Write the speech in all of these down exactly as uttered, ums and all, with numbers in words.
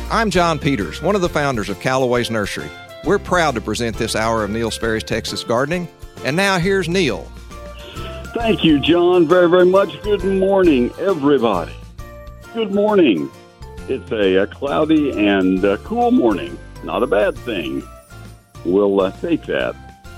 I'm John Peters, one of the founders of Callaway's Nursery. We're proud to present this hour of Neil Sperry's Texas Gardening. And now here's Neil. Thank you, John, very, very much. Good morning, everybody. Good morning. It's a, a cloudy and uh, cool morning. Not a bad thing. We'll uh, take that.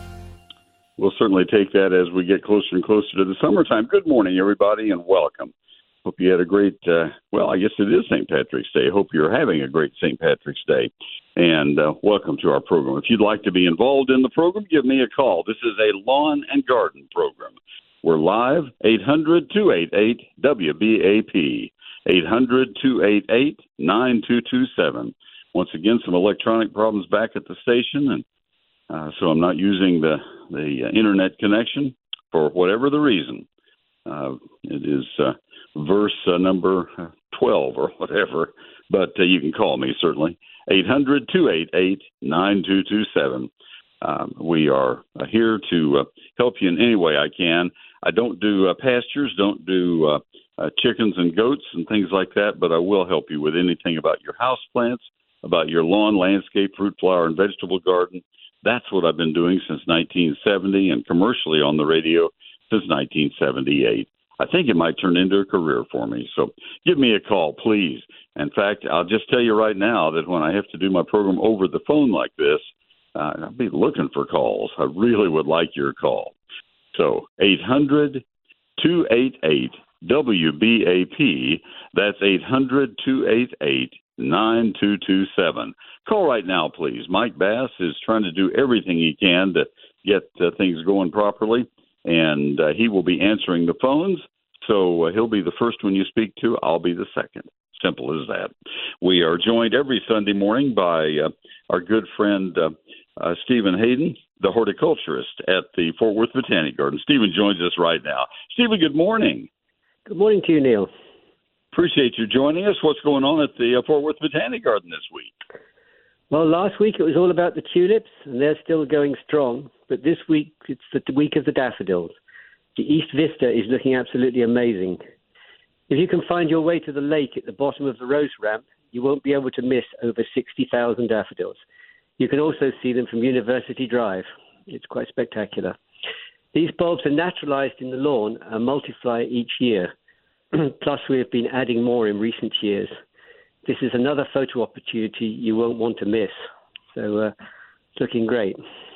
We'll certainly take that as we get closer and closer to the summertime. Good morning, everybody, and welcome. Hope you had a great, uh, well, I guess it is Saint Patrick's Day. Hope you're having a great Saint Patrick's Day. And uh, welcome to our program. If you'd like to be involved in the program, give me a call. This is a lawn and garden program. We're live, eight hundred, two eight eight, W B A P, eight hundred, two eight eight, nine two two seven. Once again, some electronic problems back at the station, and uh, so I'm not using the, the uh, internet connection for whatever the reason. Uh, it is uh, verse uh, number twelve or whatever, but uh, you can call me, certainly, eight hundred, two eight eight, nine two two seven. Um, we are uh, here to uh, help you in any way I can. I don't do uh, pastures, don't do uh, uh, chickens and goats and things like that, but I will help you with anything about your house plants, about your lawn, landscape, fruit, flower, and vegetable garden. That's what I've been doing since nineteen seventy and commercially on the radio since nineteen seventy-eight. I think it might turn into a career for me. So give me a call, please. In fact, I'll just tell you right now that when I have to do my program over the phone like this, uh, I'll be looking for calls. I really would like your call. So eight hundred, two eight eight, W B A P. That's eight hundred, two eight eight, nine two two seven. Call right now, please. Mike Bass is trying to do everything he can to get uh, things going properly, and uh, he will be answering the phones. So uh, he'll be the first one you speak to. I'll be the second. Simple as that. We are joined every Sunday morning by uh, our good friend uh, uh, Stephen Hayden, the horticulturist at the Fort Worth Botanic Garden. Stephen joins us right now. Stephen, good morning. Good morning to you, Neil. Appreciate you joining us. What's going on at the uh, Fort Worth Botanic Garden this week? Well, last week it was all about the tulips, and they're still going strong. But this week it's the week of the daffodils. The East Vista is looking absolutely amazing. If you can find your way to the lake at the bottom of the rose ramp, you won't be able to miss over sixty thousand daffodils. You can also see them from University Drive. It's quite spectacular. These bulbs are naturalized in the lawn and multiply each year. Plus, we have been adding more in recent years. This is another photo opportunity you won't want to miss. So, uh, it's looking great.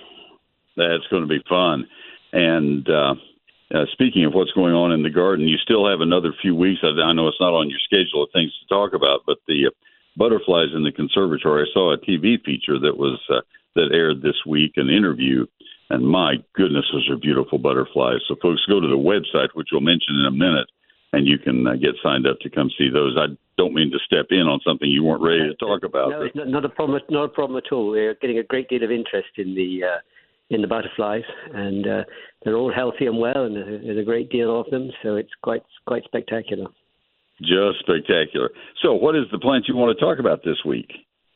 That's going to be fun. And uh, uh, speaking of what's going on in the garden, you still have another few weeks. I, I know it's not on your schedule of things to talk about, but the uh, butterflies in the conservatory. I saw a T V feature that was uh, that aired this week, an interview, and my goodness, those are beautiful butterflies. So folks, go to the website, which we'll mention in a minute, and you can uh, get signed up to come see those. I don't mean to step in on something you weren't ready to talk about. No, it's not, not a problem. Not a problem at all. We're getting a great deal of interest in the uh, in the butterflies, and uh, they're all healthy and well, and there's a great deal of them. So it's quite quite spectacular. Just spectacular. So what is the plant you want to talk about this week?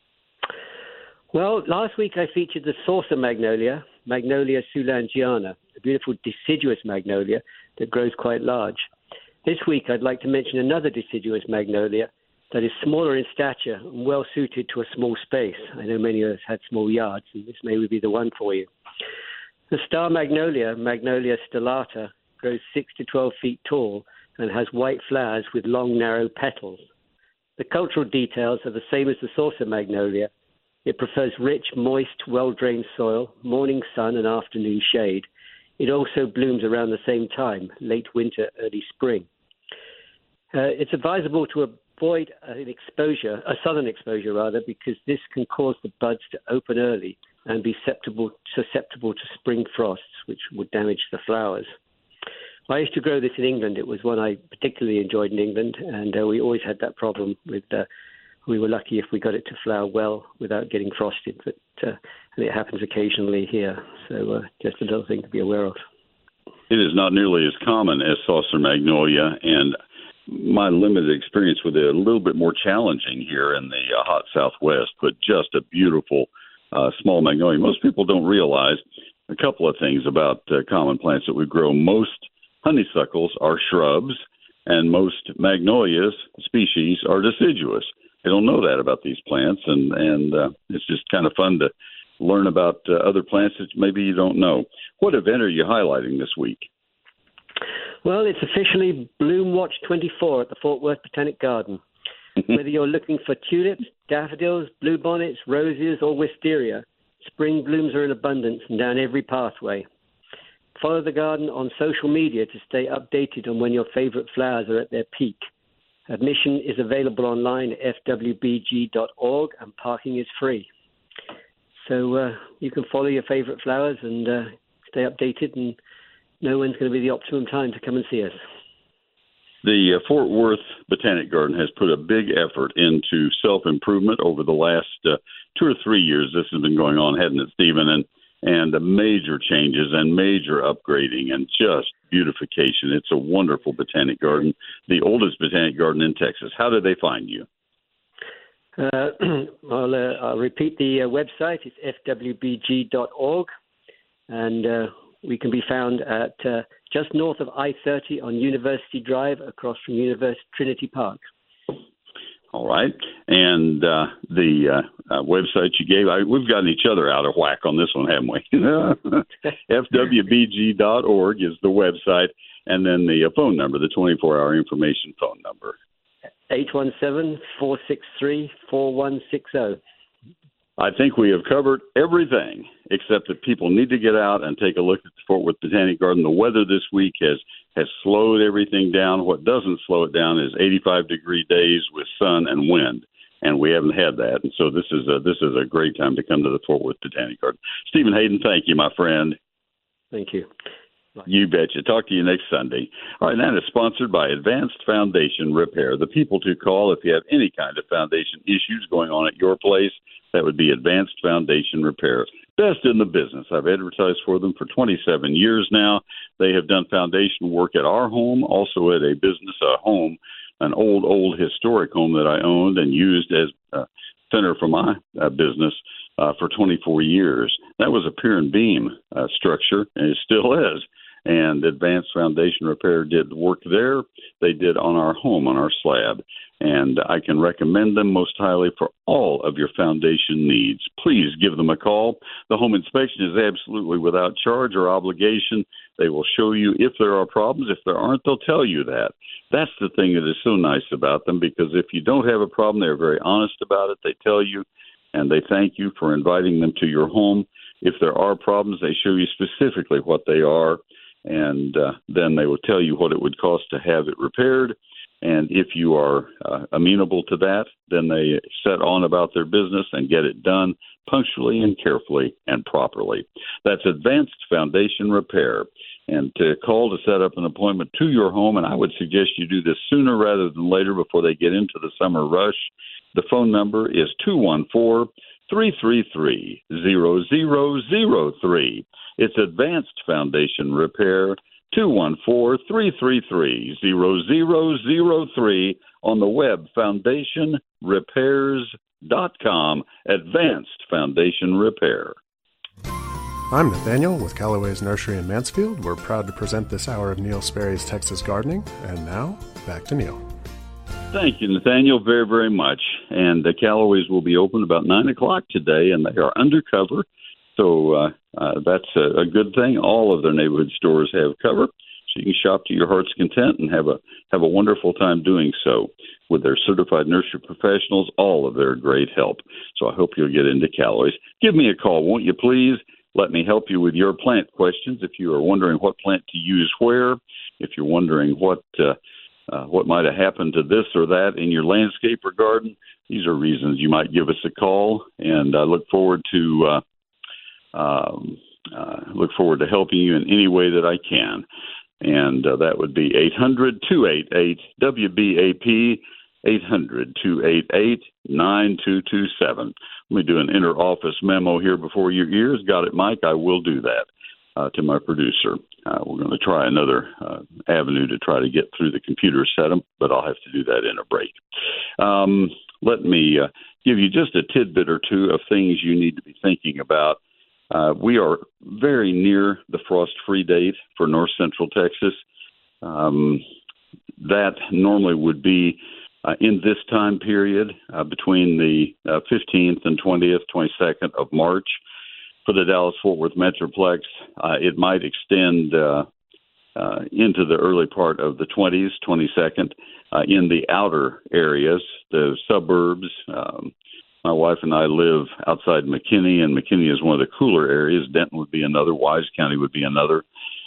Well, last week I featured the saucer magnolia, Magnolia soulangeana, a beautiful deciduous magnolia that grows quite large. This week I'd like to mention another deciduous magnolia that is smaller in stature and well suited to a small space. I know many of us had small yards, and this may be the one for you. The star magnolia, Magnolia stellata, grows six to twelve feet tall and has white flowers with long, narrow petals. The cultural details are the same as the saucer magnolia. It prefers rich, moist, well-drained soil, morning sun and afternoon shade. It also blooms around the same time, late winter, early spring. Uh, it's advisable to avoid an exposure, a southern exposure rather, because this can cause the buds to open early and be susceptible, susceptible to spring frosts, which would damage the flowers. I used to grow this in England. It was one I particularly enjoyed in England, and uh, we always had that problem with, uh, we were lucky if we got it to flower well without getting frosted, but uh, and it happens occasionally here. So uh, just a little thing to be aware of. It is not nearly as common as saucer magnolia, and my limited experience with it a little bit more challenging here in the uh, hot Southwest, but just a beautiful uh, small magnolia. Most people don't realize a couple of things about uh, common plants that we grow. Most honeysuckles are shrubs, and most magnolias species are deciduous. they don't know that about these plants, and and uh, it's just kind of fun to learn about uh, other plants that maybe you don't know. What event are you highlighting this week? Well, it's officially Bloom Watch twenty-four at the Fort Worth Botanic Garden. Whether you're looking for tulips, daffodils, bluebonnets, roses, or wisteria, spring blooms are in abundance and down every pathway. Follow the garden on social media to stay updated on when your favorite flowers are at their peak. Admission is available online at f w b g dot org and parking is free. So uh, you can follow your favorite flowers and uh, stay updated and know when's going to be the optimum time to come and see us. The uh, Fort Worth Botanic Garden has put a big effort into self-improvement over the last uh, two or three years. This has been going on, hasn't it, Stephen? And and uh, major changes and major upgrading and just beautification. It's a wonderful botanic garden, the oldest botanic garden in Texas. How do they find you? Uh, I'll, uh, I'll repeat the uh, website. It's f w b g dot org, and uh, we can be found at uh, just north of I thirty on University Drive, across from University Trinity Park. All right. And uh, the uh, uh, website you gave, I, we've gotten each other out of whack on this one, haven't we? f w b g dot org is the website, and then the uh, phone number, the twenty-four hour information phone number. eight one seven, four six three, four one six zero. I think we have covered everything, except that people need to get out and take a look at the Fort Worth Botanic Garden. The weather this week has, has slowed everything down. What doesn't slow it down is eighty-five degree days with sun and wind, and we haven't had that. And so this is a, this is a great time to come to the Fort Worth Botanic Garden. Stephen Hayden, thank you, my friend. Thank you. You betcha. Talk to you next Sunday. All right, that is sponsored by Advanced Foundation Repair. The people to call if you have any kind of foundation issues going on at your place, that would be Advanced Foundation Repair. Best in the business. I've advertised for them for twenty-seven years now. They have done foundation work at our home, also at a business, a home, an old, old historic home that I owned and used as a center for my uh, business uh, for twenty-four years. That was a pier and beam uh, structure, and it still is. And Advanced Foundation Repair did work there. They did on our home, on our slab. And I can recommend them most highly for all of your foundation needs. Please give them a call. The home inspection is absolutely without charge or obligation. They will show you if there are problems. If there aren't, they'll tell you that. That's the thing that is so nice about them, because if you don't have a problem, they're very honest about it. They tell you, and they thank you for inviting them to your home. If there are problems, they show you specifically what they are. And uh, then they will tell you what it would cost to have it repaired. And if you are uh, amenable to that, then they set on about their business and get it done punctually and carefully and properly. That's Advanced Foundation Repair. And to call to set up an appointment to your home, and I would suggest you do this sooner rather than later before they get into the summer rush. The phone number is two one four, three three three, zero zero zero three. It's Advanced Foundation Repair, two one four, three three three, zero zero zero three, on the web, foundation repairs dot com, Advanced Foundation Repair. I'm Nathaniel with Callaway's Nursery in Mansfield. We're proud to present this hour of Neil Sperry's Texas Gardening. And now, back to Neil. Thank you, Nathaniel, very, very much. And the Callaway's will be open about nine o'clock today, and they are undercover. So uh, uh, that's a, a good thing. All of their neighborhood stores have cover, so you can shop to your heart's content and have a have a wonderful time doing so with their certified nursery professionals. All of their great help. So I hope you'll get into Callaway's. Give me a call, won't you, please? Let me help you with your plant questions. If you are wondering what plant to use where, if you're wondering what uh, uh, what might have happened to this or that in your landscape or garden, these are reasons you might give us a call. And I look forward to. Uh, Um, uh, look forward to helping you in any way that I can. And uh, that would be eight hundred, two eight eight, W B A P, eight hundred, two eight eight, nine two two seven. Let me do an inter-office memo here before your ears. Got it, Mike? I will do that uh, to my producer. Uh, we're going to try another uh, avenue to try to get through the computer setup, but I'll have to do that in a break. Um, let me uh, give you just a tidbit or two of things you need to be thinking about. Uh, we are very near the frost-free date for north central Texas. Um, that normally would be uh, in this time period uh, between the uh, fifteenth and twentieth, twenty-second of March for the Dallas-Fort Worth Metroplex. Uh, it might extend uh, uh, into the early part of the twenties, twenty-second, uh, in the outer areas, the suburbs. Um, my wife and I live outside McKinney, and McKinney is one of the cooler areas. Denton would be another. Wise County would be another.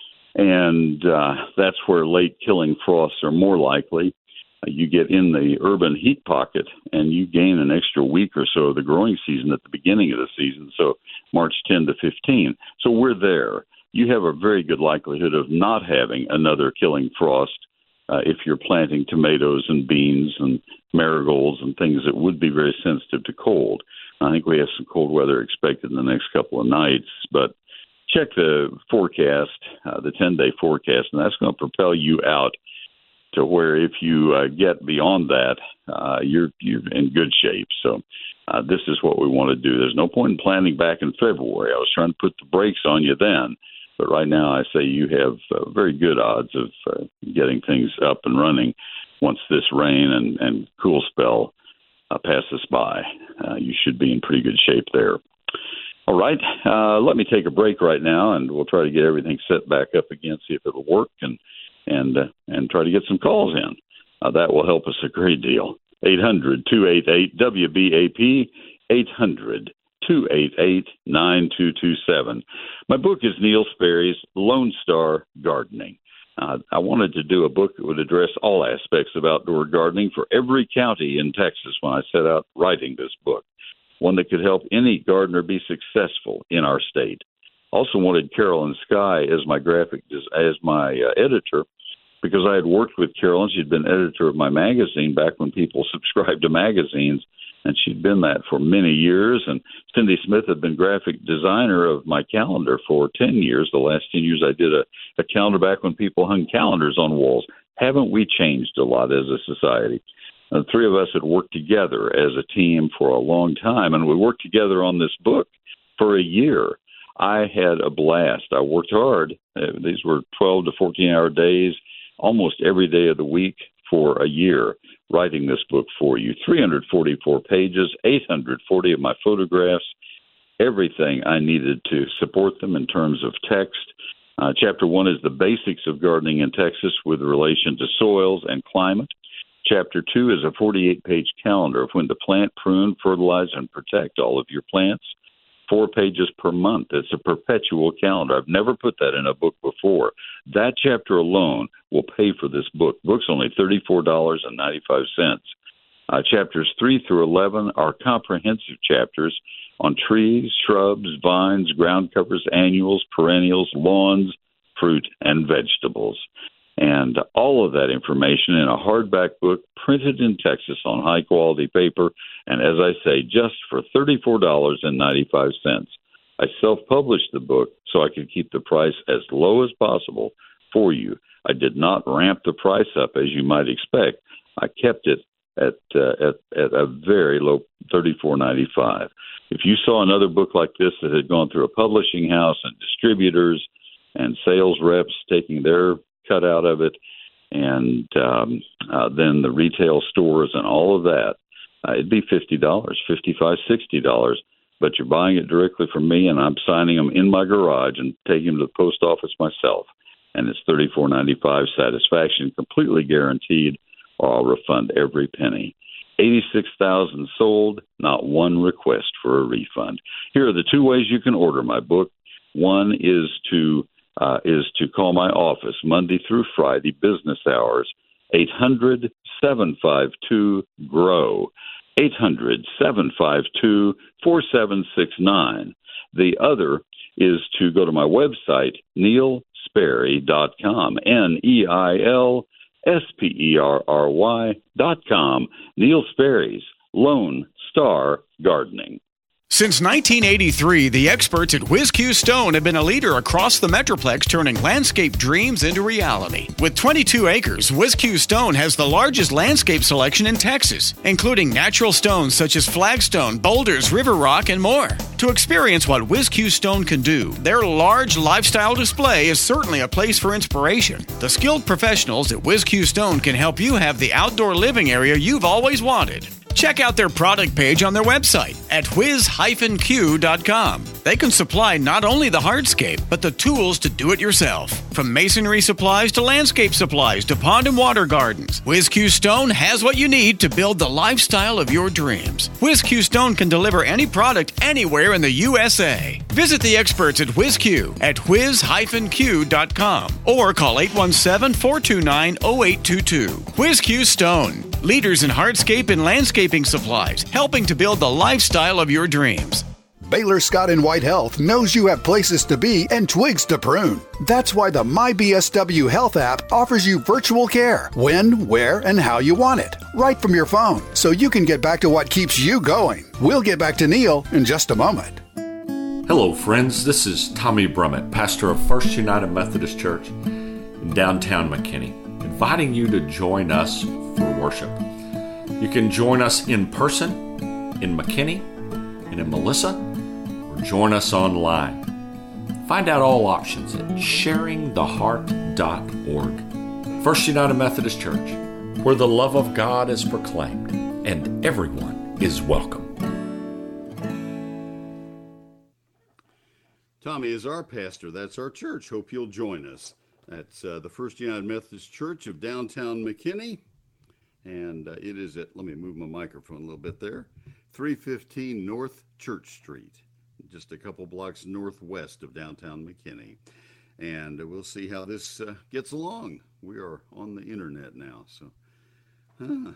And uh, that's where late killing frosts are more likely. Uh, you get in the urban heat pocket, and you gain an extra week or so of the growing season at the beginning of the season, so March tenth to fifteenth. So we're there. You have a very good likelihood of not having another killing frost uh, if you're planting tomatoes and beans and marigolds and things that would be very sensitive to cold. I think we have some cold weather expected in the next couple of nights, but check the forecast, uh, the ten-day forecast, and that's going to propel you out to where if you uh, get beyond that, uh, you're you're in good shape. So uh, this is what we want to do. There's no point in planning back in February. I was trying to put the brakes on you then, but right now I say you have uh, very good odds of uh, getting things up and running once this rain and, and cool spell uh, passes by. Uh, you should be in pretty good shape there. All right, uh, let me take a break right now, and we'll try to get everything set back up again, see if it'll work, and and uh, and try to get some calls in. Uh, that will help us a great deal. eight hundred, two eight eight, W B A P, eight hundred, two eight eight, nine two two seven. My book is Neil Sperry's Lone Star Gardening. Uh, I wanted to do a book that would address all aspects of outdoor gardening for every county in Texas when I set out writing this book. One that could help any gardener be successful in our state. Also wanted Carolyn Sky as my graphic as my uh, editor, because I had worked with Carolyn. She'd been editor of my magazine back when people subscribed to magazines, and she'd been that for many years. And Cindy Smith had been graphic designer of my calendar for ten years. The last ten years I did a, a calendar back when people hung calendars on walls. Haven't we changed a lot as a society? The three of us had worked together as a team for a long time, and we worked together on this book for a year. I had a blast. I worked hard. Uh, these were twelve to fourteen-hour days, almost every day of the week for a year, writing this book for you. three hundred forty-four pages, eight hundred forty of my photographs, everything I needed to support them in terms of text. Uh, chapter one is the basics of gardening in Texas with relation to soils and climate. Chapter two is a forty-eight page calendar of when to plant, prune, fertilize, and protect all of your plants. Four pages per month. It's a perpetual calendar. I've never put that in a book before. That chapter alone will pay for this book. The book's only thirty-four dollars and ninety-five cents. Uh, chapters three through eleven are comprehensive chapters on trees, shrubs, vines, ground covers, annuals, perennials, lawns, fruit, and vegetables. And all of that information in a hardback book printed in Texas on high-quality paper, and as I say, just for thirty-four dollars and ninety-five cents. I self-published the book so I could keep the price as low as possible for you. I did not ramp the price up, as you might expect. I kept it at uh, at, at a very low thirty-four ninety-five. If you saw another book like this that had gone through a publishing house and distributors and sales reps taking their cut out of it, and um, uh, then the retail stores and all of that, uh, it'd be fifty dollars, fifty-five dollars, sixty dollars, but you're buying it directly from me, and I'm signing them in my garage and taking them to the post office myself, and it's thirty-four ninety-five, satisfaction completely guaranteed, or I'll refund every penny. eighty-six thousand sold, not one request for a refund. Here are the two ways you can order my book. One is to Uh, is to call my office Monday through Friday, business hours, eight hundred, seven five two, G R O W, eight hundred, seven five two, four seven six nine. The other is to go to my website, neil sperry dot com, N E I L S P E R R Y dot com, Neil Sperry's Lone Star Gardening. Since nineteen eighty-three, the experts at Whiz Q Stone have been a leader across the Metroplex, turning landscape dreams into reality. With twenty-two acres, Whiz Q Stone has the largest landscape selection in Texas, including natural stones such as flagstone, boulders, river rock, and more. To experience what WhizQ Stone can do, their large lifestyle display is certainly a place for inspiration. The skilled professionals at WhizQ Stone can help you have the outdoor living area you've always wanted. Check out their product page on their website at whiz dash q dot com. They can supply not only the hardscape, but the tools to do it yourself. From masonry supplies to landscape supplies to pond and water gardens, WhizQ Stone has what you need to build the lifestyle of your dreams. WhizQ Stone can deliver any product anywhere in the U S A. Visit the experts at WhizQ at whiz dash q dot com or call eight one seven, four two nine, zero eight two two. WhizQ Stone, leaders in hardscape and landscaping supplies, helping to build the lifestyle of your dreams. Baylor Scott and White Health knows you have places to be and twigs to prune. That's why the My B S W Health app offers you virtual care when, where, and how you want it, right from your phone, so you can get back to what keeps you going. We'll get back to Neil in just a moment. Hello, friends. This is Tommy Brummett, pastor of First United Methodist Church in downtown McKinney, inviting you to join us for worship. You can join us in person in McKinney and in Melissa, or join us online. Find out all options at sharing the heart dot org. First United Methodist Church, where the love of God is proclaimed and everyone is welcome. Tommy is our pastor. That's our church. Hope you'll join us. That's uh, the First United Methodist Church of downtown McKinney. And uh, it is at, let me move my microphone a little bit there, three fifteen North Church Street, just a couple blocks northwest of downtown McKinney. And uh, we'll see how this uh, gets along. We are on the internet now. So, huh.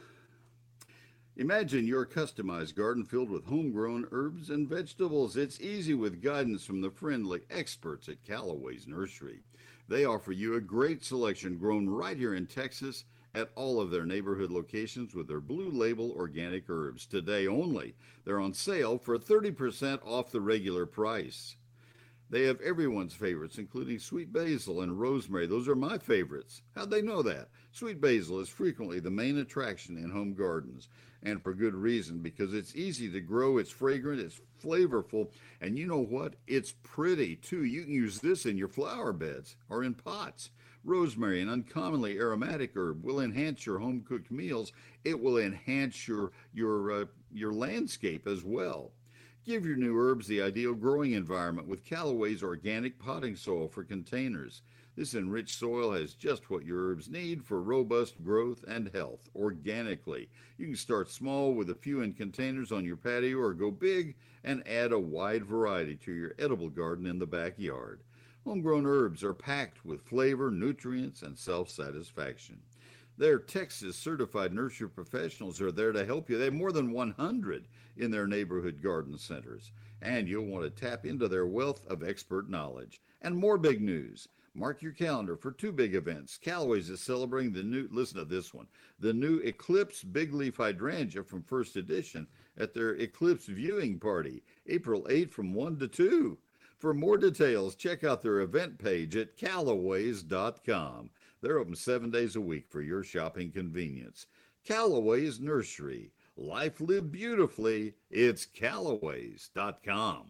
Imagine your customized garden filled with homegrown herbs and vegetables. It's easy with guidance from the friendly experts at Callaway's Nursery. They offer you a great selection grown right here in Texas at all of their neighborhood locations with their Blue Label organic herbs. Today only, they're on sale for thirty percent off the regular price. They have everyone's favorites, including sweet basil and rosemary. Those are my favorites. How'd they know that? Sweet basil is frequently the main attraction in home gardens, and for good reason, because it's easy to grow, it's fragrant, it's flavorful, and you know what? It's pretty, too. You can use this in your flower beds or in pots. Rosemary, an uncommonly aromatic herb, will enhance your home-cooked meals. It will enhance your, your, uh, your landscape as well. Give your new herbs the ideal growing environment with Callaway's organic potting soil for containers. This enriched soil has just what your herbs need for robust growth and health organically. You can start small with a few in containers on your patio or go big and add a wide variety to your edible garden in the backyard. Homegrown herbs are packed with flavor, nutrients, and self-satisfaction. Their Texas certified nursery professionals are there to help you. They have more than one hundred in their neighborhood garden centers, and you'll want to tap into their wealth of expert knowledge. And more big news. Mark your calendar for two big events. Callaway's is celebrating the new, listen to this one, the new Eclipse Big Leaf Hydrangea from First Edition at their Eclipse Viewing Party, April eighth from one to two. For more details, check out their event page at callaways dot com. They're open seven days a week for your shopping convenience. Callaway's Nursery. Life lived beautifully. It's callaways dot com.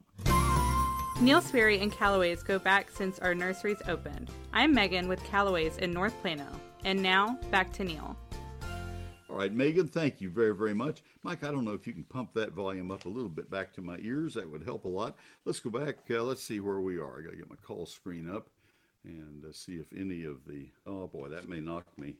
Neil Sperry and Callaway's go back since our nurseries opened. I'm Megan with Callaway's in North Plano. And now, back to Neil. All right, Megan, thank you very, very much. Mike, I don't know if you can pump that volume up a little bit back to my ears. That would help a lot. Let's go back. Uh, let's see where we are. I got to get my call screen up and uh, see if any of the, oh boy, that may knock me,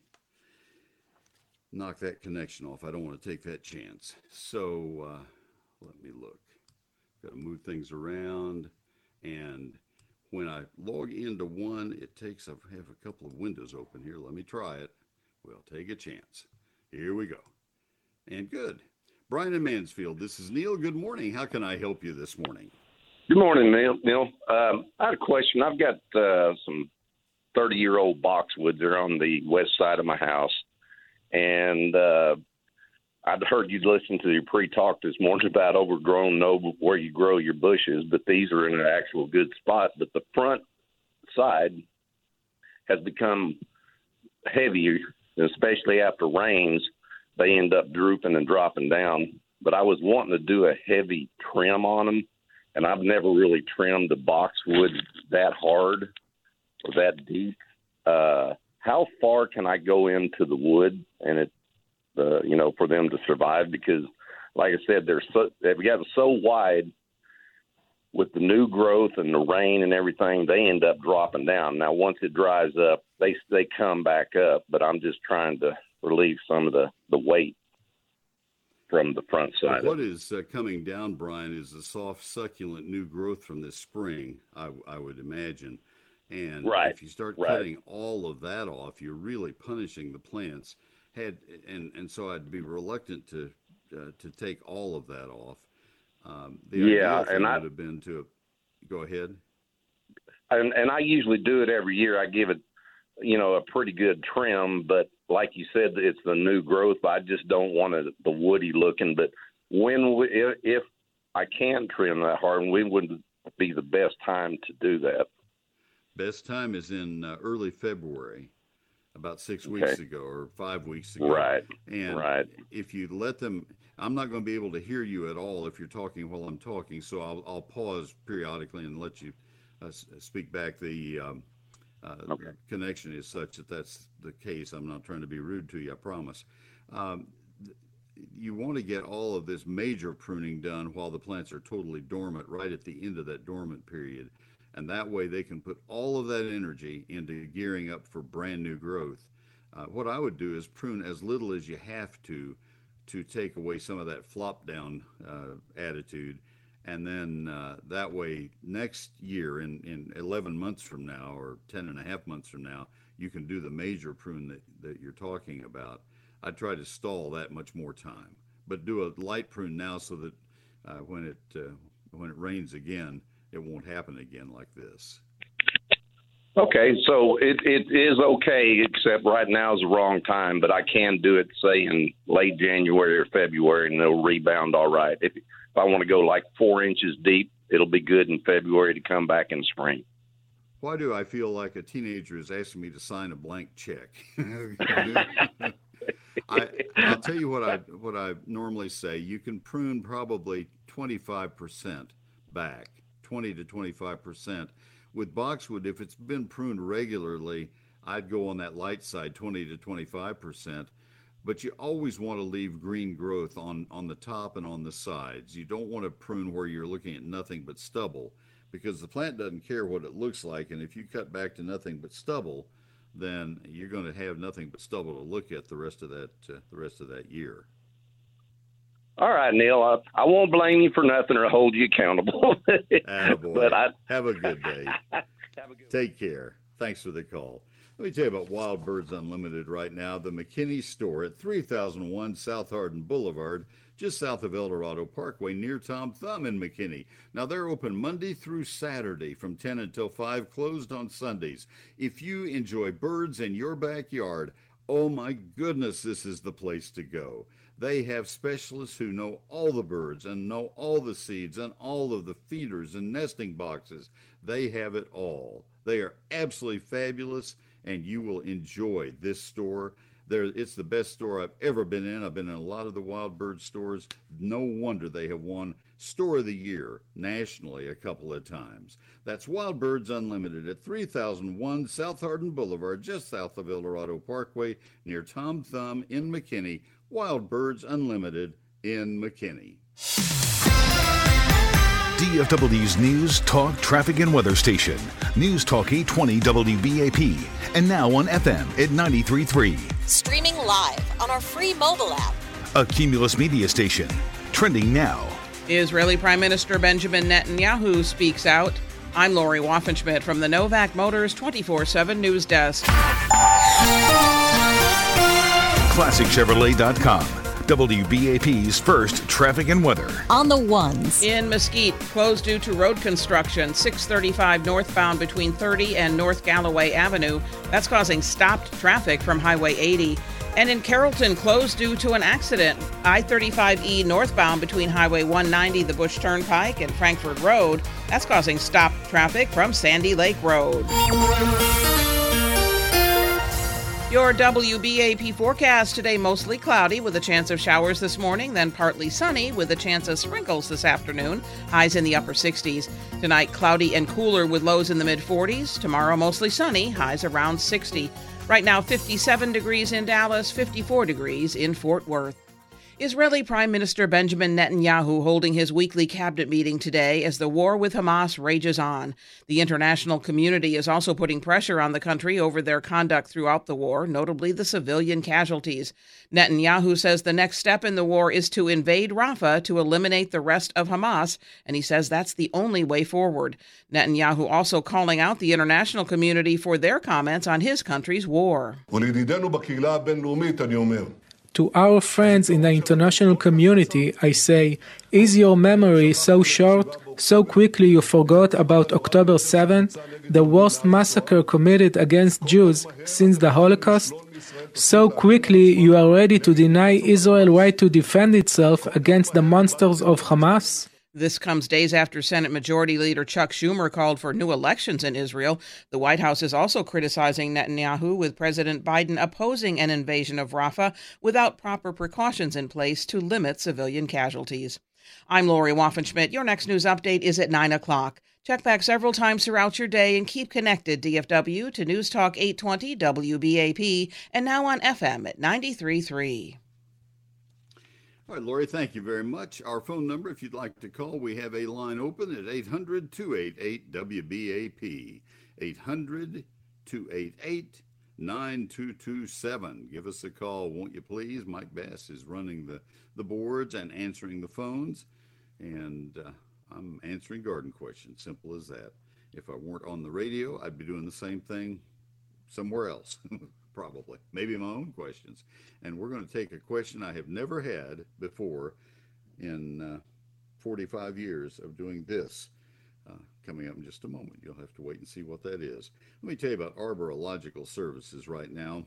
knock that connection off. I don't want to take that chance. So uh, let me look. Got to move things around. And when I log into one, it takes, I have a couple of windows open here. Let me try it. We'll take a chance. Here we go. And good. Brian in Mansfield, this is Neil. Good morning. How can I help you this morning? Good morning, Neil. Neil, um, I had a question. I've got uh, some thirty-year-old boxwoods. They're on the west side of my house. And uh, I'd heard you'd listen to your pre-talk this morning about overgrown, know where you grow your bushes, but these are in an actual good spot. But the front side has become heavier, especially after rains. They end up drooping and dropping down. But I was wanting to do a heavy trim on them and I've never really trimmed the boxwood that hard or that deep. Uh, how far can I go into the wood and it, uh, you know, for them to survive? Because, like I said, they're so they've got it so wide. With the new growth and the rain and everything, they end up dropping down. Now, once it dries up, they they come back up. But I'm just trying to relieve some of the, the weight from the front side. What is uh, coming down, Brian, is the soft, succulent new growth from this spring, I, I would imagine. And right. if you start right. cutting all of that off, you're really punishing the plants. Had and, and so I'd be reluctant to uh, to take all of that off. Um, the yeah, ideal thing and I would have been to go ahead. And, and I usually do it every year. I give it, you know, a pretty good trim. But like you said, it's the new growth. But I just don't want it the woody looking. But when we, if, if I can trim that hard, when would be the best time to do that? Best time is in uh, early February, about six okay. weeks ago or five weeks ago. Right. And right. if you let them. I'm not going to be able to hear you at all if you're talking while I'm talking, so I'll, I'll pause periodically and let you uh, speak back. The um, uh, okay. connection is such that that's the case. I'm not trying to be rude to you, I promise. Um, you want to get all of this major pruning done while the plants are totally dormant, right at the end of that dormant period. And that way they can put all of that energy into gearing up for brand new growth. Uh, what I would do is prune as little as you have to to take away some of that flop down uh, attitude. And then uh, that way next year in, in eleven months from now or ten and a half months from now, you can do the major prune that, that you're talking about. I'd try to stall that much more time, but do a light prune now so that uh, when it uh, when it rains again, it won't happen again like this. Okay, so it, it is okay, except right now is the wrong time, but I can do it, say, in late January or February, and it'll rebound all right. If, if I want to go like four inches deep, it'll be good in February to come back in spring. Why do I feel like a teenager is asking me to sign a blank check? I, I'll tell you what I what I normally say. You can prune probably twenty-five percent back, twenty to twenty-five percent. With boxwood, if it's been pruned regularly, I'd go on that light side, twenty to twenty-five percent. But you always want to leave green growth on, on the top and on the sides. You don't want to prune where you're looking at nothing but stubble, because the plant doesn't care what it looks like. And if you cut back to nothing but stubble, then you're going to have nothing but stubble to look at the rest of that uh, the rest of that year. All right, Neil. I, I won't blame you for nothing or hold you accountable. Attaboy. But I have a good day. Have a good Take care. Thanks for the call. Let me tell you about Wild Birds Unlimited right now. The McKinney store at three thousand one South Hardin Boulevard, just south of El Dorado Parkway, near Tom Thumb in McKinney. Now, they're open Monday through Saturday from ten until five, closed on Sundays. If you enjoy birds in your backyard, oh my goodness, this is the place to go. They have specialists who know all the birds and know all the seeds and all of the feeders and nesting boxes. They have it all. They are absolutely fabulous, and you will enjoy this store. There, it's the best store I've ever been in. I've been in a lot of the wild bird stores. No wonder they have won Store of the Year nationally a couple of times. That's Wild Birds Unlimited at three thousand one South Hardin Boulevard, just south of El Dorado Parkway, near Tom Thumb in McKinney. Wild Birds Unlimited in McKinney. D F W's News, Talk, Traffic, and Weather Station. News Talk eight twenty W B A P. And now on F M at ninety-three point three. Streaming live on our free mobile app. A Cumulus Media Station. Trending now. Israeli Prime Minister Benjamin Netanyahu speaks out. I'm Lori Waffenschmidt from the Novak Motors twenty-four seven News Desk. Classic Chevrolet dot com. W B A P's first traffic and weather. On the ones. In Mesquite, closed due to road construction, six thirty-five northbound between thirty and North Galloway Avenue. That's causing stopped traffic from Highway eighty. And in Carrollton, closed due to an accident. I thirty-five E northbound between Highway one ninety, the Bush Turnpike, and Frankford Road. That's causing stopped traffic from Sandy Lake Road. Your W B A P forecast today: mostly cloudy with a chance of showers this morning, then partly sunny with a chance of sprinkles this afternoon. Highs in the upper sixties. Tonight, cloudy and cooler with lows in the mid forties. Tomorrow, mostly sunny, highs around sixty. Right now, fifty-seven degrees in Dallas, fifty-four degrees in Fort Worth. Israeli Prime Minister Benjamin Netanyahu holding his weekly cabinet meeting today as the war with Hamas rages on. The international community is also putting pressure on the country over their conduct throughout the war, notably the civilian casualties. Netanyahu says the next step in the war is to invade Rafah to eliminate the rest of Hamas, and he says that's the only way forward. Netanyahu also calling out the international community for their comments on his country's war. To our friends in the international community, I say, is your memory so short, so quickly you forgot about October seventh, the worst massacre committed against Jews since the Holocaust? So quickly you are ready to deny Israel's right to defend itself against the monsters of Hamas? This comes days after Senate Majority Leader Chuck Schumer called for new elections in Israel. The White House is also criticizing Netanyahu, with President Biden opposing an invasion of Rafah without proper precautions in place to limit civilian casualties. I'm Lori Waffenschmidt. Your next news update is at nine o'clock. Check back several times throughout your day and keep connected, D F W, to News Talk eight twenty W B A P and now on F M at ninety-three point three. All right, Lori, thank you very much. Our phone number, if you'd like to call, we have a line open at eight hundred, two eight eight, W B A P, eight hundred, two eight eight, nine two two seven. Give us a call, won't you please? Mike Bass is running the, the boards and answering the phones, and uh, I'm answering garden questions, simple as that. If I weren't on the radio, I'd be doing the same thing somewhere else. Probably, maybe my own questions. And we're going to take a question I have never had before in uh, forty-five years of doing this. Uh, coming up in just a moment. You'll have to wait and see what that is. Let me tell you about Arborological Services right now.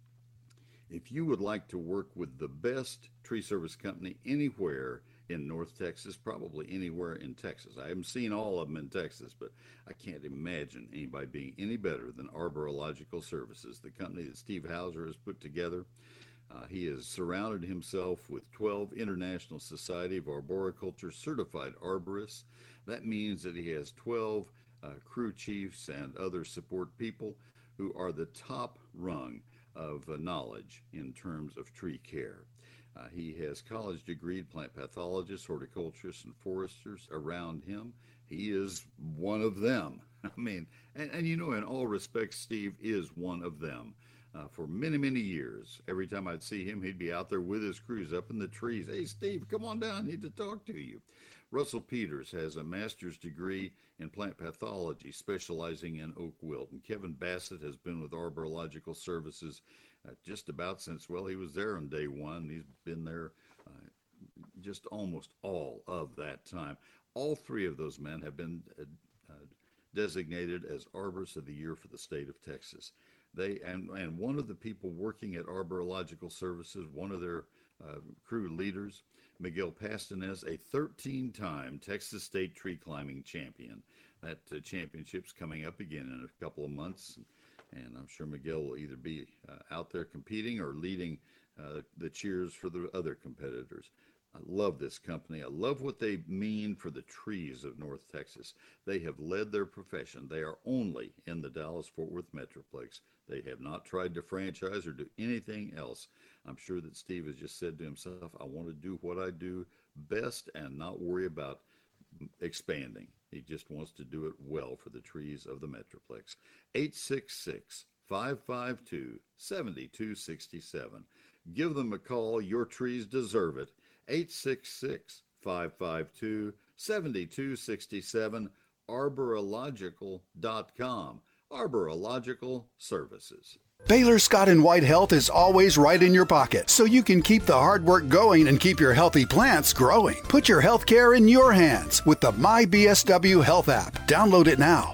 If you would like to work with the best tree service company anywhere in North Texas, probably anywhere in Texas. I haven't seen all of them in Texas, but I can't imagine anybody being any better than Arborological Services, the company that Steve Hauser has put together. Uh, he has surrounded himself with twelve International Society of Arboriculture certified arborists. That means that he has twelve uh, crew chiefs and other support people who are the top rung of uh, knowledge in terms of tree care. Uh, he has college-degreed plant pathologists, horticulturists, and foresters around him. He is one of them. I mean, and, and you know, in all respects, Steve is one of them. Uh, for many, many years, every time I'd see him, he'd be out there with his crews up in the trees. Hey, Steve, come on down. I need to talk to you. Russell Peters has a master's degree in plant pathology, specializing in oak wilt. And Kevin Bassett has been with Arborological Services uh, just about since, well, he was there on day one. He's been there uh, just almost all of that time. All three of those men have been uh, uh, designated as Arborists of the Year for the state of Texas. They and, and one of the people working at Arborological Services, one of their uh, crew leaders, Miguel Pastanez, a thirteen-time Texas State tree climbing champion. That uh, championship's coming up again in a couple of months, and I'm sure Miguel will either be uh, out there competing or leading uh, the cheers for the other competitors. I love this company. I love what they mean for the trees of North Texas. They have led their profession. They are only in the Dallas-Fort Worth Metroplex. They have not tried to franchise or do anything else. I'm sure that Steve has just said to himself, I want to do what I do best and not worry about expanding. He just wants to do it well for the trees of the Metroplex. eight six six, five five two, seven two six seven. Give them a call. Your trees deserve it. eight six six, five five two, seven two six seven, arborological dot com. Arborological Services. Baylor Scott and White Health is always right in your pocket, so you can keep the hard work going and keep your healthy plants growing. Put your health care in your hands with the My B S W Health app. Download it now.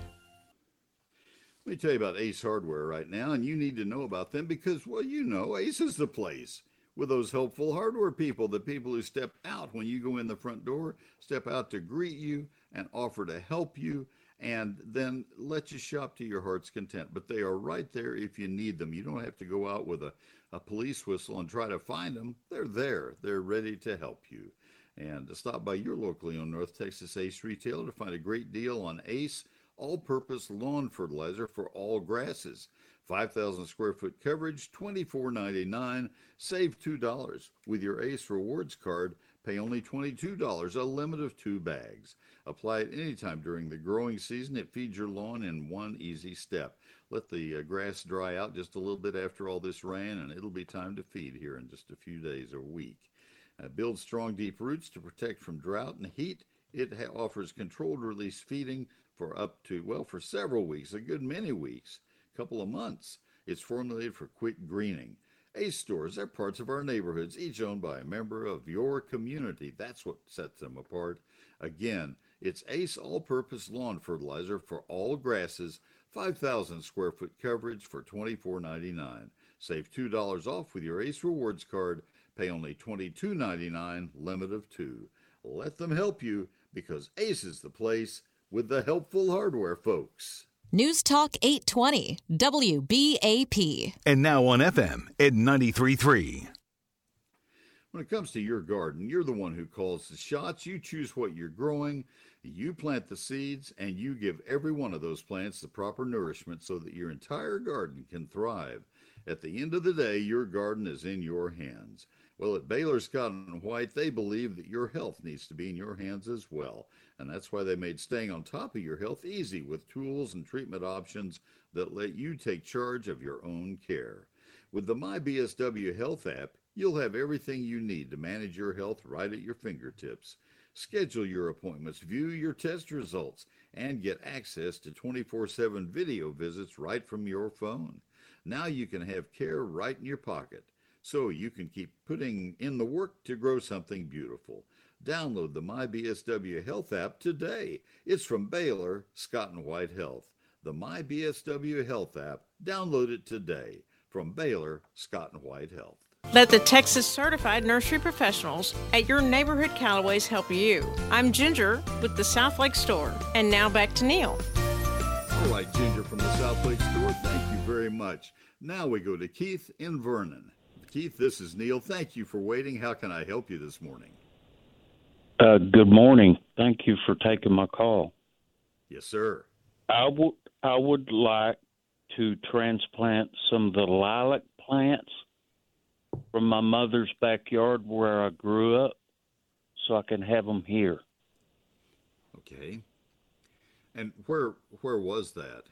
Let me tell you about Ace Hardware right now, and you need to know about them because, well, you know, Ace is the place with those helpful hardware people, the people who step out when you go in the front door, step out to greet you and offer to help you and then let you shop to your heart's content. But they are right there if you need them. You don't have to go out with a, a police whistle and try to find them. They're there. They're ready to help you. And to stop by your locally owned North Texas Ace retailer to find a great deal on Ace all-purpose lawn fertilizer for all grasses. five thousand square foot coverage, twenty-four ninety-nine. Save two dollars. With your Ace Rewards card, pay only twenty-two dollars, a limit of two bags. Apply it anytime during the growing season. It feeds your lawn in one easy step. Let the uh, grass dry out just a little bit after all this rain, and it'll be time to feed here in just a few days or week. Uh, build strong, deep roots to protect from drought and heat. It ha- offers controlled release feeding for up to, well, for several weeks, a good many weeks, a couple of months. It's formulated for quick greening. Ace stores, they're parts of our neighborhoods, each owned by a member of your community. That's what sets them apart. Again, it's Ace all-purpose lawn fertilizer for all grasses, five thousand square foot coverage for twenty-four ninety-nine. Save two dollars off with your Ace Rewards card. Pay only twenty-two ninety-nine, limit of two. Let them help you, because Ace is the place with the helpful hardware folks. News Talk eight twenty, W B A P. And now on F M at ninety-three point three. When it comes to your garden, you're the one who calls the shots. You choose what you're growing, you plant the seeds, and you give every one of those plants the proper nourishment so that your entire garden can thrive. At the end of the day, your garden is in your hands. Well, at Baylor Scott and White, they believe that your health needs to be in your hands as well. And that's why they made staying on top of your health easy with tools and treatment options that let you take charge of your own care. With the My B S W Health app, you'll have everything you need to manage your health right at your fingertips. Schedule your appointments, view your test results, and get access to twenty-four seven video visits right from your phone. Now you can have care right in your pocket, so you can keep putting in the work to grow something beautiful. Download the My B S W Health app today. It's from Baylor Scott and White Health. The My B S W Health app. Download it today from Baylor Scott and White Health. Let the Texas Certified Nursery Professionals at your neighborhood Callaways help you. I'm Ginger with the South Lake Store. And now back to Neil. All right, Ginger from the South Lake Store, thank you very much. Now we go to Keith in Vernon. Keith, this is Neil. Thank you for waiting. How can I help you this morning? Uh, good morning. Thank you for taking my call. Yes, sir. I would I would like to transplant some of the lilac plants from my mother's backyard where I grew up so I can have them here. Okay. And where where was that?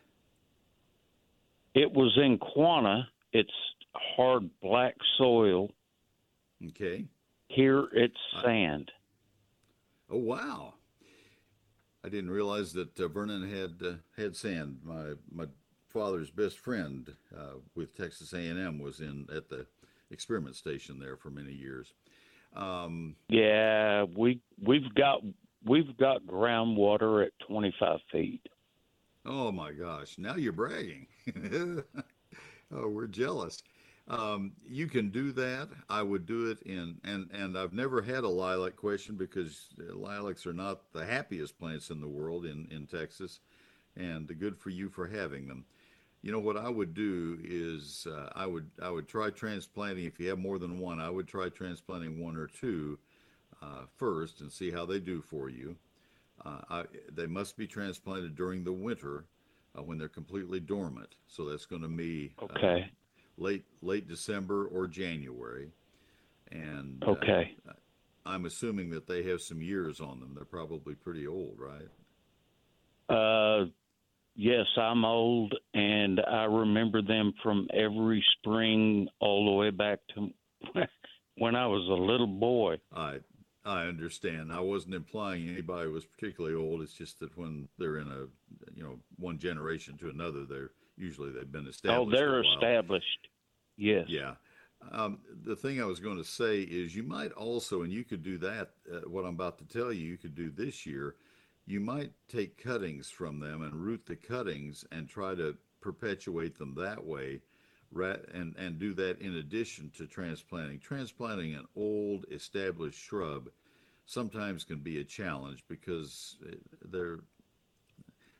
It was in Quanah. It's hard black soil. Okay. Here it's sand. Oh, wow. I didn't realize that uh, Vernon had uh, had sand. My my father's best friend uh, with Texas A and M was in at the experiment station there for many years. Um, yeah, we we've got we've got groundwater at twenty-five feet. Oh my gosh! Now you're bragging. Oh, we're jealous. Um, you can do that. I would do it in, and, and I've never had a lilac question because lilacs are not the happiest plants in the world in, in Texas, and good for you for having them. You know, what I would do is uh, I would I would try transplanting. If you have more than one, I would try transplanting one or two uh, first and see how they do for you. Uh, I, they must be transplanted during the winter uh, when they're completely dormant. So that's going to be okay. Uh, late late December or January, and okay. uh, I'm assuming that they have some years on them. They're probably pretty old, right? Uh, yes, I'm old, and I remember them from every spring all the way back to when I was a little boy. I I understand. I wasn't implying anybody was particularly old. It's just that when they're in a you know one generation to another, they're usually they've been established. Oh, they're established. Yes. Yeah. Um, the thing I was going to say is you might also, and you could do that, uh, what I'm about to tell you, you could do this year, you might take cuttings from them and root the cuttings and try to perpetuate them that way, and, and do that in addition to transplanting. Transplanting an old established shrub sometimes can be a challenge because they're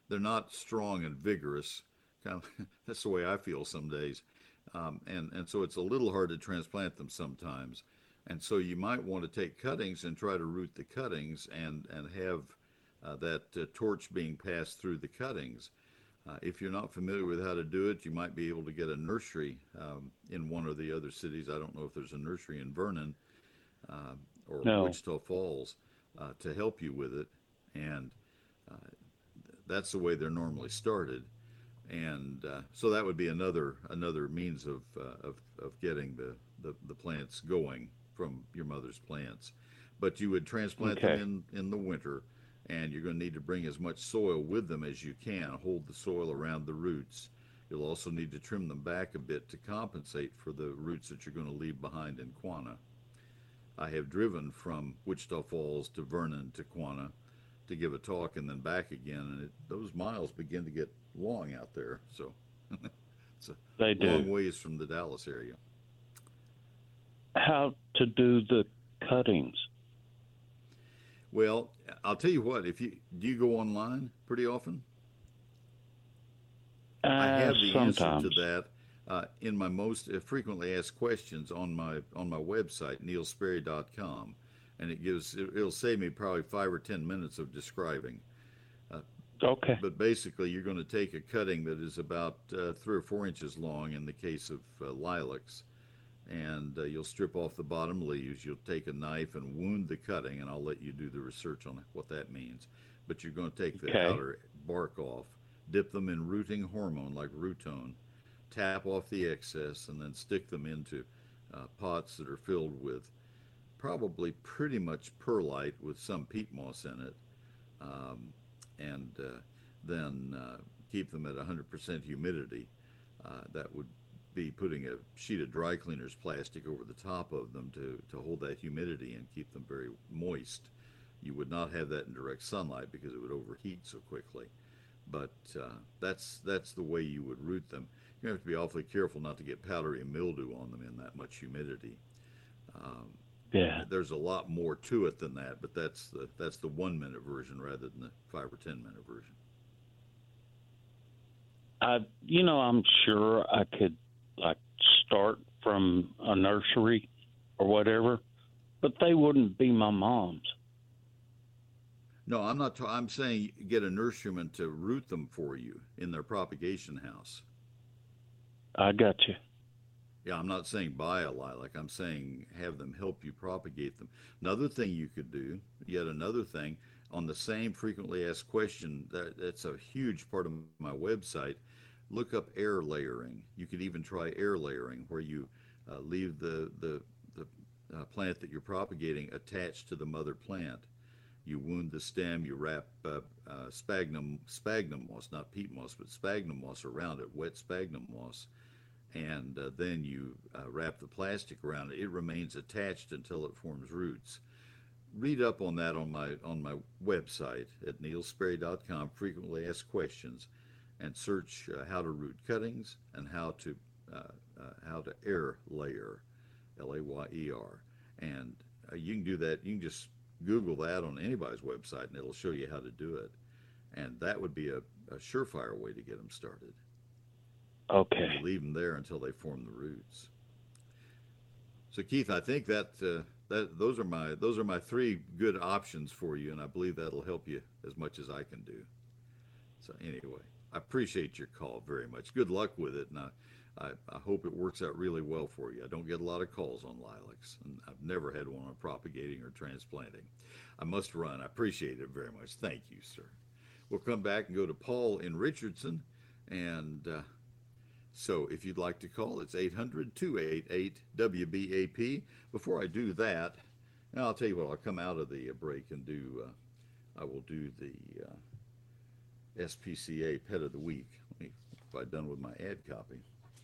they're not strong and vigorous. Kind of, that's the way I feel some days. Um, and, and so it's a little hard to transplant them sometimes. And so you might want to take cuttings and try to root the cuttings and, and have uh, that uh, torch being passed through the cuttings. Uh, if you're not familiar with how to do it, you might be able to get a nursery um, in one or the other cities. I don't know if there's a nursery in Vernon uh, or no. Wichita Falls uh, to help you with it. And uh, that's the way they're normally started. And uh, so that would be another another means of uh, of, of getting the, the, the plants going from your mother's plants. But you would transplant okay. them in, in the winter, and you're going to need to bring as much soil with them as you can. Hold the soil around the roots. You'll also need to trim them back a bit to compensate for the roots that you're going to leave behind in Quanah. I have driven from Wichita Falls to Vernon to Quanah to give a talk and then back again, and it, those miles begin to get long out there. So it's a they long do. ways from the Dallas area. How to do the cuttings? Well, I'll tell you what. If you do, you go online pretty often. Uh, I have the sometimes. answer to that uh, in my most uh, frequently asked questions on my on my website, neil sperry dot com, and it gives it, it'll save me probably five or ten minutes of describing. Uh, okay. But basically, you're going to take a cutting that is about uh, three or four inches long in the case of uh, lilacs, and uh, you'll strip off the bottom leaves. You'll take a knife and wound the cutting, and I'll let you do the research on what that means. But you're going to take the Okay. outer bark off, dip them in rooting hormone like Rutone, tap off the excess, and then stick them into uh, pots that are filled with probably pretty much perlite with some peat moss in it, um, and uh, then uh, keep them at one hundred percent humidity. Uh, that would be putting a sheet of dry cleaner's plastic over the top of them to, to hold that humidity and keep them very moist. You would not have that in direct sunlight because it would overheat so quickly. But uh, that's that's the way you would root them. You have to be awfully careful not to get powdery mildew on them in that much humidity. Um, Yeah. There's a lot more to it than that, but that's the that's the one minute version rather than the five or ten minute version. I, you know, I'm sure I could like start from a nursery or whatever, but they wouldn't be my mom's. No, I'm not. Ta- I'm saying get a nurseryman to root them for you in their propagation house. I got you. Yeah, I'm not saying buy a lilac. I'm saying have them help you propagate them. Another thing you could do, yet another thing, on the same frequently asked question, that, that's a huge part of my website, look up air layering. You could even try air layering, where you uh, leave the, the, the uh, plant that you're propagating attached to the mother plant. You wound the stem, you wrap uh, uh, sphagnum, sphagnum moss, not peat moss, but sphagnum moss around it, wet sphagnum moss. And uh, then you uh, wrap the plastic around it. It remains attached until it forms roots. Read up on that on my on my website at neil sperry dot com, frequently asked questions, and search uh, how to root cuttings and how to uh, uh, how to air layer, L A Y E R. And uh, you can do that. You can just Google that on anybody's website, and it'll show you how to do it. And that would be a, a surefire way to get them started. Okay. You leave them there until they form the roots. So Keith, I think that uh, that those are my those are my three good options for you, and I believe that'll help you as much as I can do. So anyway, I appreciate your call very much. Good luck with it, and I, I, I hope it works out really well for you. I don't get a lot of calls on lilacs, and I've never had one on propagating or transplanting. I must run. I appreciate it very much. Thank you, sir. We'll come back and go to Paul in Richardson, and uh, so if you'd like to call, it's eight hundred, two eight eight, W B A P. Before I do that, and I'll tell you what, I'll come out of the break and do, uh, I will do the uh, S P C A Pet of the Week. Let me, if I'm done with my ad copy.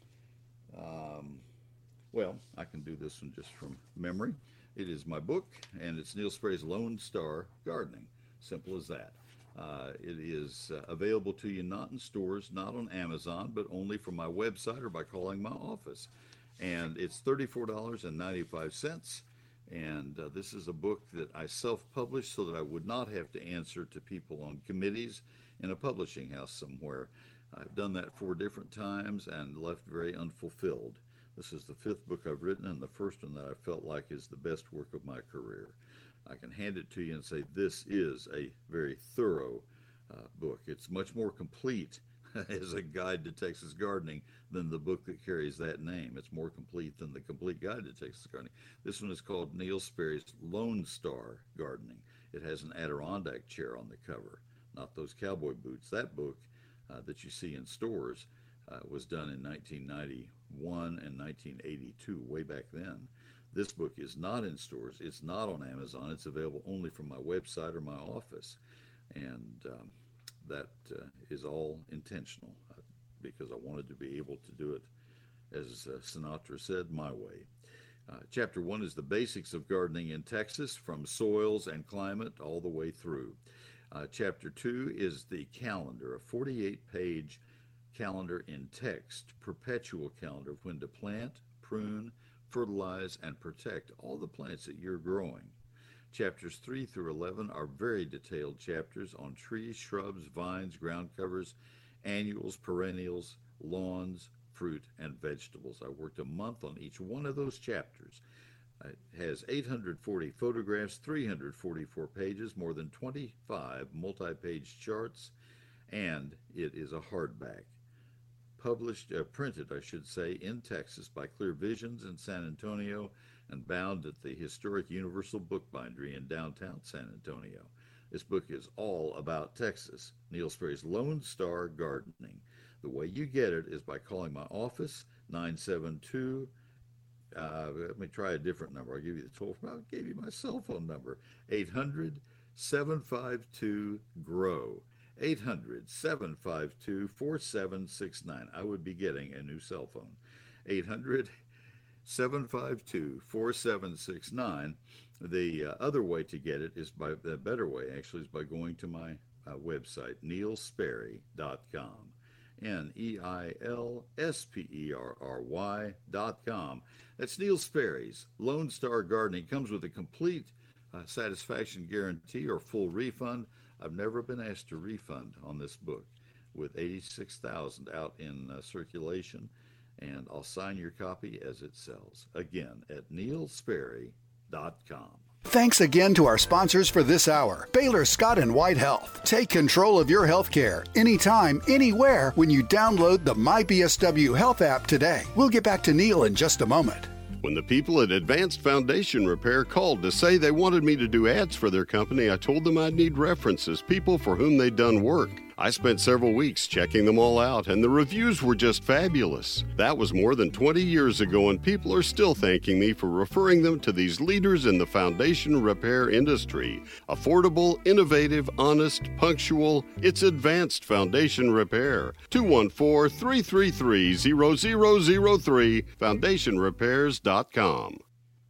Um, well, I can do this one just from memory. It is my book, and it's Neil Sperry's Lone Star Gardening. Simple as that. Uh, it is uh, available to you not in stores, not on Amazon, but only from my website or by calling my office. And it's thirty-four dollars and ninety-five cents. And uh, this is a book that I self-published so that I would not have to answer to people on committees in a publishing house somewhere. I've done that four different times and left very unfulfilled. This is the fifth book I've written, and the first one that I felt like is the best work of my career. I can hand it to you and say this is a very thorough uh, book. It's much more complete as a guide to Texas gardening than the book that carries that name. It's more complete than the Complete Guide to Texas Gardening. This one is called Neil Sperry's Lone Star Gardening. It has an Adirondack chair on the cover, not those cowboy boots. That book uh, that you see in stores uh, was done in nineteen ninety-one and nineteen eighty-two, way back then. This book is not in stores. It's not on Amazon. It's available only from my website or my office. And um, that uh, is all intentional uh, because I wanted to be able to do it, as uh, Sinatra said, my way. Uh, chapter one is the basics of gardening in Texas, from soils and climate all the way through. Uh, chapter two is the calendar, a forty-eight page calendar in text, perpetual calendar of when to plant, prune, fertilize, and protect all the plants that you're growing. Chapters three through eleven are very detailed chapters on trees, shrubs, vines, ground covers, annuals, perennials, lawns, fruit, and vegetables. I worked a month on each one of those chapters. It has eight hundred forty photographs, three hundred forty-four pages, more than twenty-five multi-page charts, and it is a hardback. Published, uh, printed, I should say, in Texas by Clear Visions in San Antonio and bound at the historic Universal Bookbindery in downtown San Antonio. This book is all about Texas, Neil Sperry's Lone Star Gardening. The way you get it is by calling my office, nine seven two, uh, let me try a different number. I'll give you the toll. I gave you my cell phone number, eight hundred, seven five two, G R O W. eight hundred, seven five two, four seven six nine. I would be getting a new cell phone. eight hundred, seven five two, four seven six nine. The uh, other way to get it is by, the better way actually, is by going to my uh, website, neil sperry dot com. N E I L S P E R R Y dot com. That's Neil Sperry's Lone Star Gardening. Comes with a complete uh, satisfaction guarantee or full refund. I've never been asked to refund on this book, with eighty-six thousand out in uh, circulation, and I'll sign your copy as it sells. Again, at neil sperry dot com. Thanks again to our sponsors for this hour, Baylor Scott and White Health. Take control of your health care anytime, anywhere when you download the My B S W Health app today. We'll get back to Neil in just a moment. When the people at Advanced Foundation Repair called to say they wanted me to do ads for their company, I told them I'd need references, people for whom they'd done work. I spent several weeks checking them all out, and the reviews were just fabulous. That was more than twenty years ago, and people are still thanking me for referring them to these leaders in the foundation repair industry. Affordable, innovative, honest, punctual, it's Advanced Foundation Repair. two one four, three three three, zero zero zero three, foundation repairs dot com.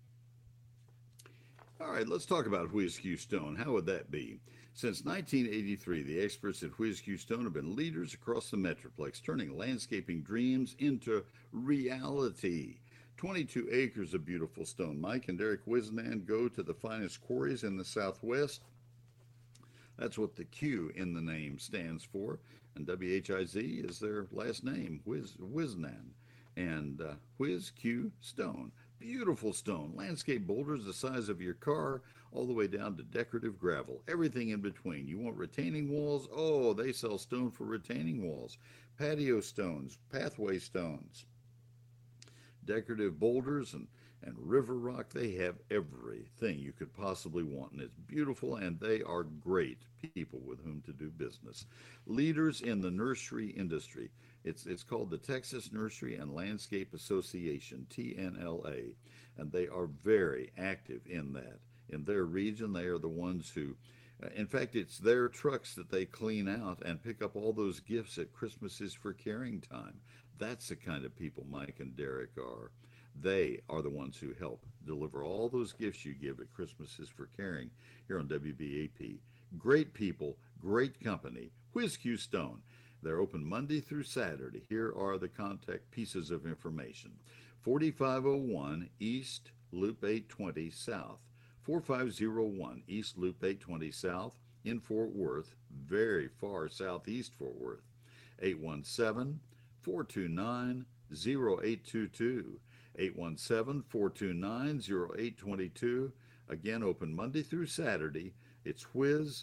All right, let's talk about Whiz Q Stone. How would that be? Since nineteen eighty-three, the experts at Whiz Q Stone have been leaders across the Metroplex, turning landscaping dreams into reality. twenty-two acres of beautiful stone. Mike and Derek Wisnan go to the finest quarries in the Southwest. That's what the Q in the name stands for, and W H I Z is their last name, Wiz, Wisnan, and uh, Whiz Q Stone. Beautiful stone, landscape boulders the size of your car, all the way down to decorative gravel, everything in between. You want retaining walls? Oh, they sell stone for retaining walls. Patio stones, pathway stones, decorative boulders, and, and river rock. They have everything you could possibly want, and it's beautiful, and they are great people with whom to do business. Leaders in the nursery industry. It's, it's called the Texas Nursery and Landscape Association, T N L A, and they are very active in that. In their region, they are the ones who, uh, in fact, it's their trucks that they clean out and pick up all those gifts at Christmas is for Caring time. That's the kind of people Mike and Derek are. They are the ones who help deliver all those gifts you give at Christmas is for Caring here on W B A P. Great people, great company. Whiz Q Stone. They're open Monday through Saturday. Here are the contact pieces of information. forty-five oh one East Loop eight twenty South. four five oh one East Loop eight twenty South. in Fort Worth, very far southeast Fort Worth. eight one seven, four two nine, zero eight two two. eight one seven, four two nine, zero eight two two. Again, open Monday through Saturday. It's whiz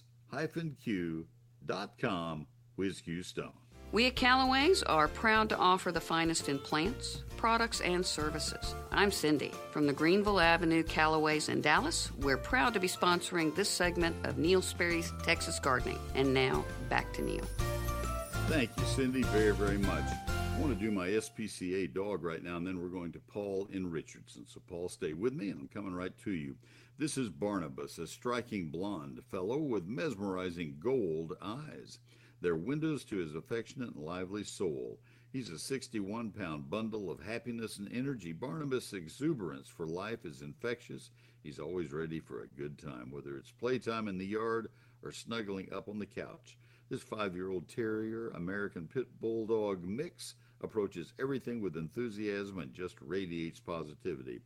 q dot com, WhizQ Stone. We at Callaway's are proud to offer the finest in plants, products, and services. I'm Cindy from the Greenville Avenue Callaway's in Dallas. We're proud to be sponsoring this segment of Neil Sperry's Texas Gardening. And now, back to Neil. Thank you, Cindy, very, very much. I want to do my S P C A dog right now, and then we're going to Paul in Richardson. So, Paul, stay with me, and I'm coming right to you. This is Barnabas, a striking blonde fellow with mesmerizing gold eyes. They're windows to his affectionate and lively soul. He's a sixty-one pound bundle of happiness and energy. Barnabas' exuberance for life is infectious. He's always ready for a good time, whether it's playtime in the yard or snuggling up on the couch. This five-year-old terrier, American Pit Bulldog mix, approaches everything with enthusiasm and just radiates positivity.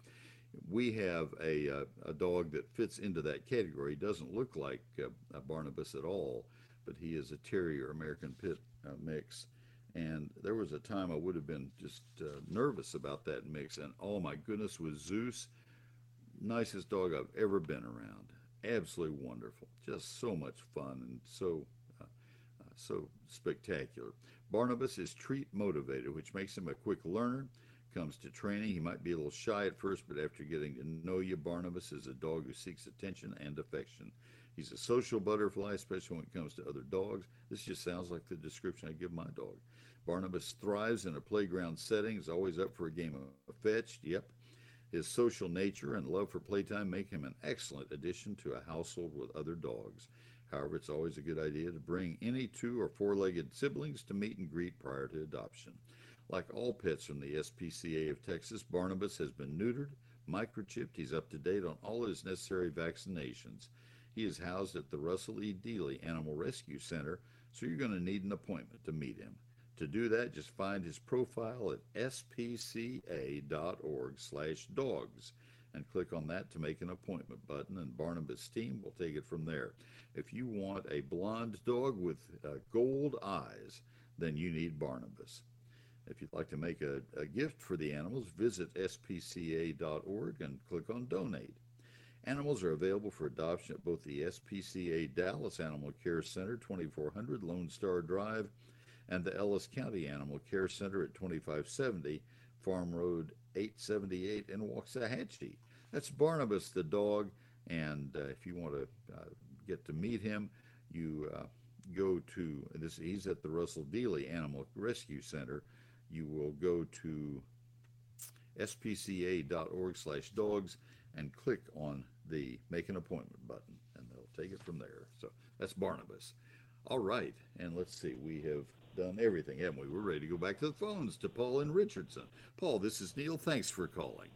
We have a, uh, a dog that fits into that category. He doesn't look like uh, a Barnabas at all, but he is a terrier, American Pit uh, mix. And there was a time I would have been just uh, nervous about that mix. And oh my goodness, was Zeus, nicest dog I've ever been around. Absolutely wonderful. Just so much fun and so uh, uh, so spectacular. Barnabas is treat motivated, which makes him a quick learner. Comes to training, he might be a little shy at first, but after getting to know you, Barnabas is a dog who seeks attention and affection. He's a social butterfly, especially when it comes to other dogs. This just sounds like the description I give my dog. Barnabas thrives in a playground setting, is always up for a game of fetch. Yep. His social nature and love for playtime make him an excellent addition to a household with other dogs. However, it's always a good idea to bring any two or four-legged siblings to meet and greet prior to adoption. Like all pets from the S P C A of Texas, Barnabas has been neutered, microchipped. He's up to date on all his necessary vaccinations. He is housed at the Russell E. Dealey Animal Rescue Center, so you're going to need an appointment to meet him. To do that, just find his profile at s p c a dot org slash dogs and click on that to make an appointment button, and Barnabas' team will take it from there. If you want a blonde dog with uh, gold eyes, then you need Barnabas. If you'd like to make a, a gift for the animals, visit s p c a dot org and click on Donate. Animals are available for adoption at both the S P C A Dallas Animal Care Center, twenty-four hundred Lone Star Drive, and the Ellis County Animal Care Center at twenty-five seventy Farm Road eight seventy-eight in Waxahachie. That's Barnabas the dog, and uh, if you want to uh, get to meet him, you uh, go to, this. He's at the Russell Dealey Animal Rescue Center. You will go to s p c a dot org slash dogs and click on the Make an Appointment button, and they'll take it from there. So that's Barnabas. All right, and let's see. We have done everything, haven't we? We're ready to go back to the phones to Paul in Richardson. Paul, this is Neil. Thanks for calling.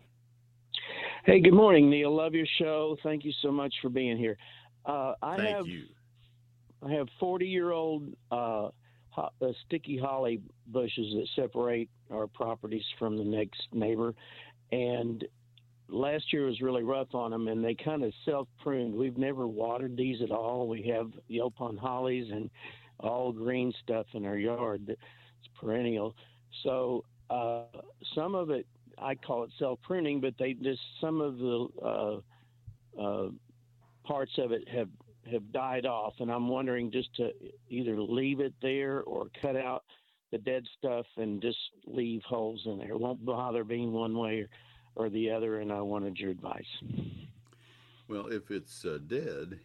Hey, good morning, Neil. Love your show. Thank you so much for being here. Uh, I Thank have, you. I have forty-year-old uh, ho- uh, sticky holly bushes that separate our properties from the next neighbor, and last year was really rough on them, and they kind of self-pruned. We've never watered these at all. We have Yaupon hollies and all green stuff in our yard that's perennial. So uh, some of it, I call it self-pruning, but they just some of the uh, uh, parts of it have, have died off, and I'm wondering just to either leave it there or cut out the dead stuff and just leave holes in there. It won't bother being one way or, or the other, and I wanted your advice. Well, if it's uh, dead,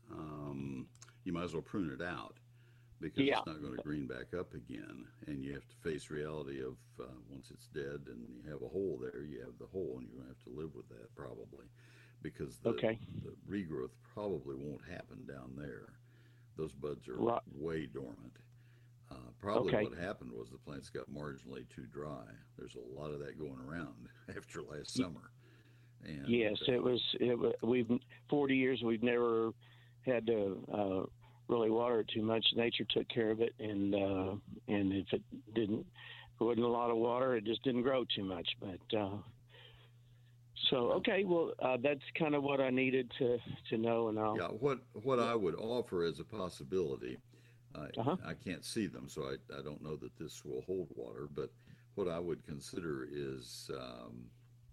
um, you might as well prune it out, because yeah. it's not going to green back up again, and you have to face reality of uh, once it's dead and you have a hole there, you have the hole, and you're going to have to live with that probably, because the, okay. the regrowth probably won't happen down there. Those buds are right. way dormant. Uh, probably okay. what happened was the plants got marginally too dry. There's a lot of that going around after last summer. And, yes, uh, it was. It was. We've forty years. We've never had to uh, really water it too much. Nature took care of it, and uh, and if it didn't, if it wasn't a lot of water, it just didn't grow too much. But uh, So, okay, well, uh, that's kind of what I needed to, to know. And I'll, yeah, what, what I would offer as a possibility, uh, Uh-huh. I can't see them, so I, I don't know that this will hold water, but what I would consider is, um,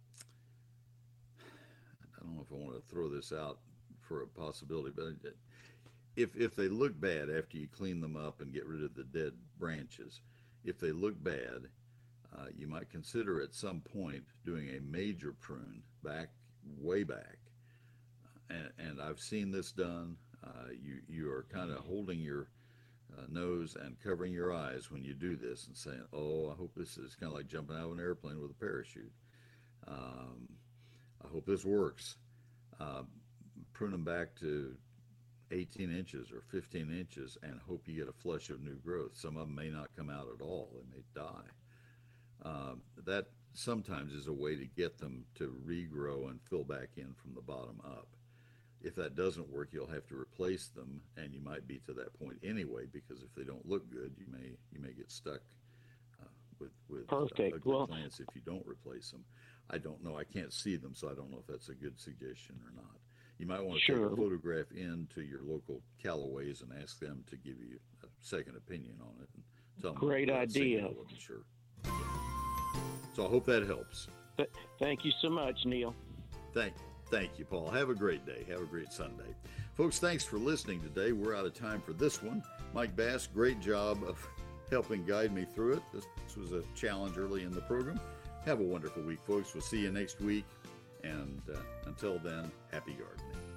I don't know if I want to throw this out for a possibility, but if, if they look bad after you clean them up and get rid of the dead branches, if they look bad, Uh, you might consider at some point doing a major prune back, way back. And, and I've seen this done. Uh, you, you are kind of holding your uh, nose and covering your eyes when you do this and saying, oh, I hope this is kind of like jumping out of an airplane with a parachute. Um, I hope this works. Uh, prune them back to eighteen inches or fifteen inches and hope you get a flush of new growth. Some of them may not come out at all. They may die. Um, that sometimes is a way to get them to regrow and fill back in from the bottom up. If that doesn't work, you'll have to replace them, and you might be to that point anyway, because if they don't look good, you may you may get stuck uh, with with uh, Perfect. ugly Well, plants if you don't replace them. I don't know. I can't see them, so I don't know if that's a good suggestion or not. You might want to Sure. take a photograph into your local Callaways and ask them to give you a second opinion on it. And tell them Great without saying idea. I wasn't sure. So I hope that helps. th- thank you so much, Neil. Thank, thank you, Paul. Have a great day. Have a great Sunday. Folks, thanks for listening today. We're out of time for this one. Mike Bass, great job of helping guide me through it. This, this was a challenge early in the program. Have a wonderful week, folks. We'll see you next week. And uh, until then, happy gardening.